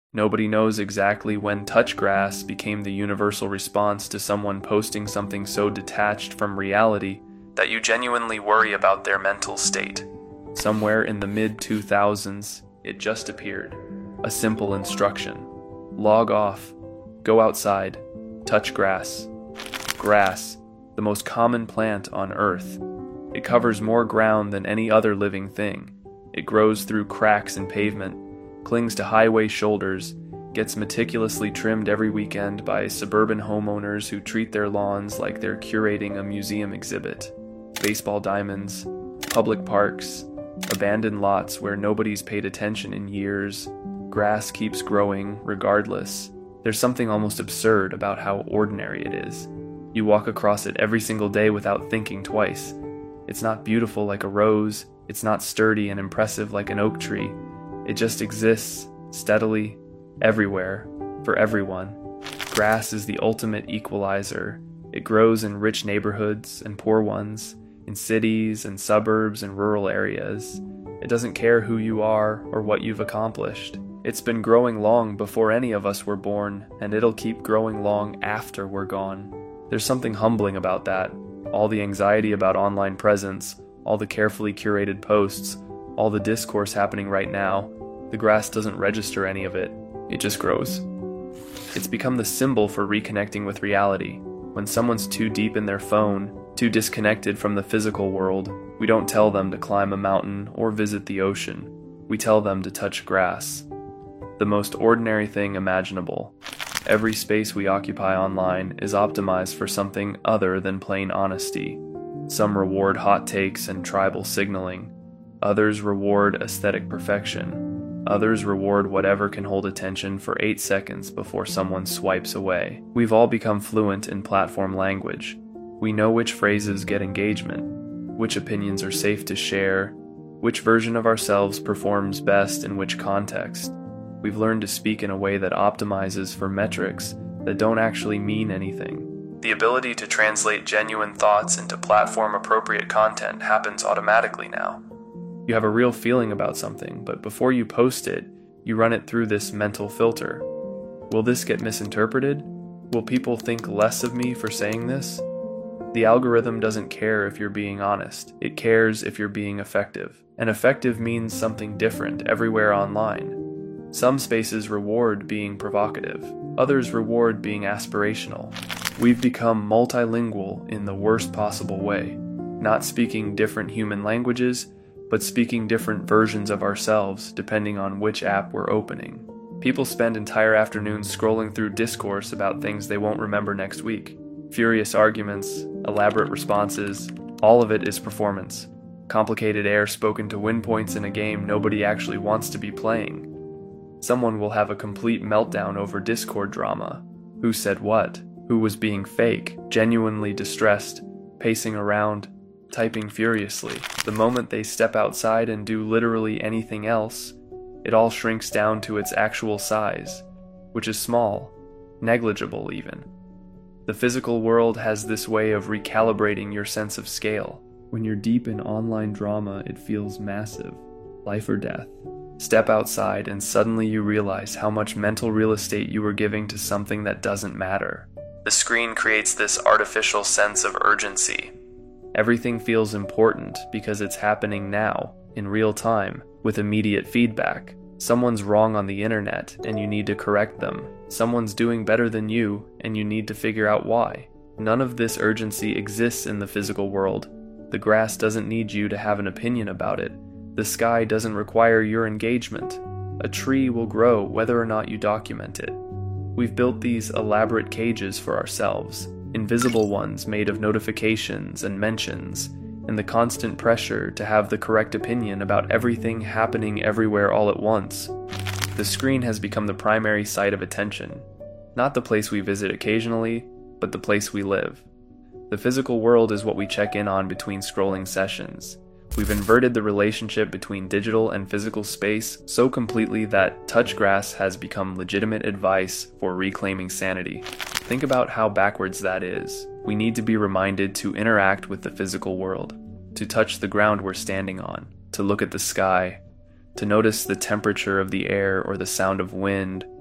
Nobody knows exactly when touch grass became the universal response to someone posting something so detached from reality that you genuinely worry about their mental state. Somewhere in the mid-2000s, it just appeared. A simple instruction. Log off. Go outside. Touch grass. Grass, the most common plant on Earth. It covers more ground than any other living thing. It grows through cracks in pavement, clings to highway shoulders, gets meticulously trimmed every weekend by suburban homeowners who treat their lawns like they're curating a museum exhibit. Baseball diamonds, public parks, abandoned lots where nobody's paid attention in years. Grass keeps growing regardless. There's something almost absurd about how ordinary it is. You walk across it every single day without thinking twice. It's not beautiful like a rose. It's not sturdy and impressive like an oak tree. It just exists, steadily, everywhere, for everyone. Grass is the ultimate equalizer. It grows in rich neighborhoods and poor ones, in cities and suburbs and rural areas. It doesn't care who you are or what you've accomplished. It's been growing long before any of us were born, and it'll keep growing long after we're gone. There's something humbling about that. All the anxiety about online presence, all the carefully curated posts, all the discourse happening right now, the grass doesn't register any of it. It just grows. It's become the symbol for reconnecting with reality. When someone's too deep in their phone, too disconnected from the physical world, we don't tell them to climb a mountain or visit the ocean. We tell them to touch grass. The most ordinary thing imaginable. Every space we occupy online is optimized for something other than plain honesty. Some reward hot takes and tribal signaling. Others reward aesthetic perfection. Others reward whatever can hold attention for 8 seconds before someone swipes away. We've all become fluent in platform language. We know which phrases get engagement, which opinions are safe to share, which version of ourselves performs best in which context. We've learned to speak in a way that optimizes for metrics that don't actually mean anything. The ability to translate genuine thoughts into platform-appropriate content happens automatically now. You have a real feeling about something, but before you post it, you run it through this mental filter. Will this get misinterpreted? Will people think less of me for saying this? The algorithm doesn't care if you're being honest. It cares if you're being effective. And effective means something different everywhere online. Some spaces reward being provocative. Others reward being aspirational. We've become multilingual in the worst possible way, not speaking different human languages, but speaking different versions of ourselves depending on which app we're opening. People spend entire afternoons scrolling through discourse about things they won't remember next week. Furious arguments, elaborate responses, all of it is performance. Complicated air spoken to win points in a game nobody actually wants to be playing. Someone will have a complete meltdown over Discord drama. Who said what? Who was being fake, genuinely distressed, pacing around, typing furiously. The moment they step outside and do literally anything else, it all shrinks down to its actual size, which is small, negligible even. The physical world has this way of recalibrating your sense of scale. When you're deep in online drama, it feels massive, life or death. Step outside and suddenly you realize how much mental real estate you were giving to something that doesn't matter. The screen creates this artificial sense of urgency. Everything feels important because it's happening now, in real time, with immediate feedback. Someone's wrong on the internet and you need to correct them. Someone's doing better than you and you need to figure out why. None of this urgency exists in the physical world. The grass doesn't need you to have an opinion about it. The sky doesn't require your engagement. A tree will grow whether or not you document it. We've built these elaborate cages for ourselves, invisible ones made of notifications and mentions, and the constant pressure to have the correct opinion about everything happening everywhere all at once. The screen has become the primary site of attention, not the place we visit occasionally, but the place we live. The physical world is what we check in on between scrolling sessions. We've inverted the relationship between digital and physical space so completely that touch grass has become legitimate advice for reclaiming sanity. Think about how backwards that is. We need to be reminded to interact with the physical world, to touch the ground we're standing on, to look at the sky, to notice the temperature of the air or the sound of wind,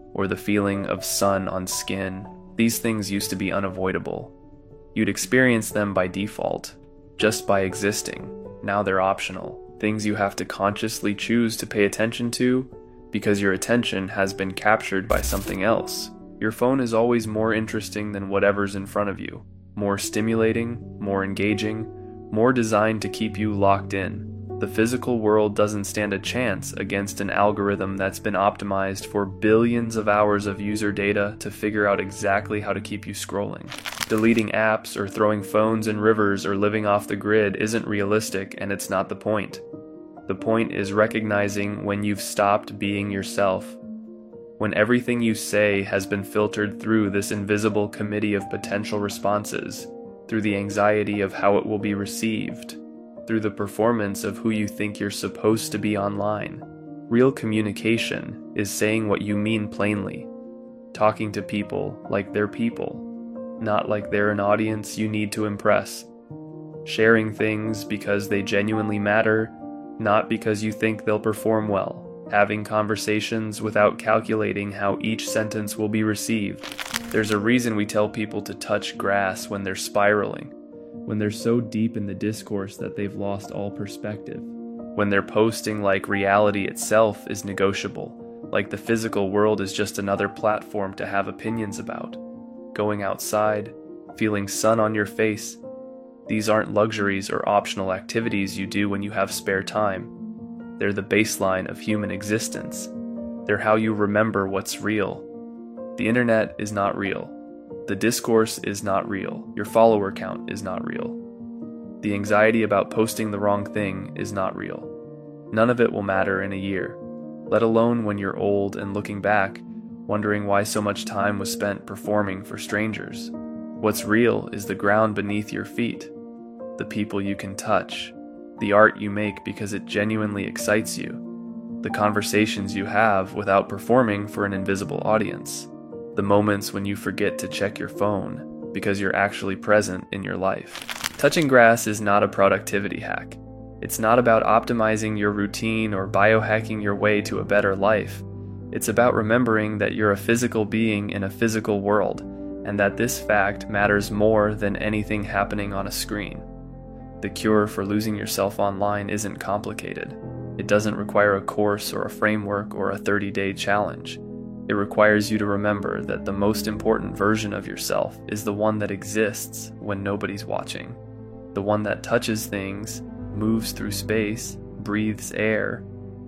or the feeling of sun on skin. These things used to be unavoidable. You'd experience them by default, just by existing. Now they're optional, things you have to consciously choose to pay attention to because your attention has been captured by something else. Your phone is always more interesting than whatever's in front of you, more stimulating, more engaging, more designed to keep you locked in. The physical world doesn't stand a chance against an algorithm that's been optimized for billions of hours of user data to figure out exactly how to keep you scrolling. Deleting apps or throwing phones in rivers or living off the grid isn't realistic, and it's not the point. The point is recognizing when you've stopped being yourself, when everything you say has been filtered through this invisible committee of potential responses, through the anxiety of how it will be received, through the performance of who you think you're supposed to be online. Real communication is saying what you mean plainly, talking to people like they're people, not like they're an audience you need to impress, sharing things because they genuinely matter, not because you think they'll perform well, having conversations without calculating how each sentence will be received. There's a reason we tell people to touch grass when they're spiraling, when they're so deep in the discourse that they've lost all perspective, when they're posting like reality itself is negotiable, like the physical world is just another platform to have opinions about. Going outside, feeling sun on your face, these aren't luxuries or optional activities you do when you have spare time. They're the baseline of human existence. They're how you remember what's real. The internet is not real. The discourse is not real. Your follower count is not real. The anxiety about posting the wrong thing is not real. None of it will matter in a year, let alone when you're old and looking back, wondering why so much time was spent performing for strangers. What's real is the ground beneath your feet, the people you can touch, the art you make because it genuinely excites you, the conversations you have without performing for an invisible audience, the moments when you forget to check your phone because you're actually present in your life. Touching grass is not a productivity hack. It's not about optimizing your routine or biohacking your way to a better life. It's about remembering that you're a physical being in a physical world, and that this fact matters more than anything happening on a screen. The cure for losing yourself online isn't complicated. It doesn't require a course or a framework or a 30-day challenge. It requires you to remember that the most important version of yourself is the one that exists when nobody's watching. The one that touches things, moves through space, breathes air,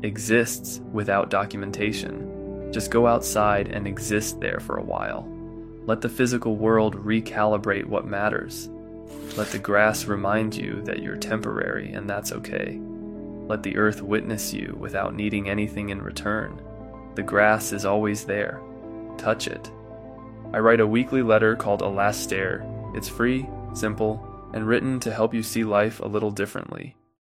exists without documentation. Just go outside and exist there for a while. Let the physical world recalibrate what matters. Let the grass remind you that you're temporary and that's okay. Let the earth witness you without needing anything in return. The grass is always there. Touch it. I write a weekly letter called Alastair. It's free, simple, and written to help you see life a little differently.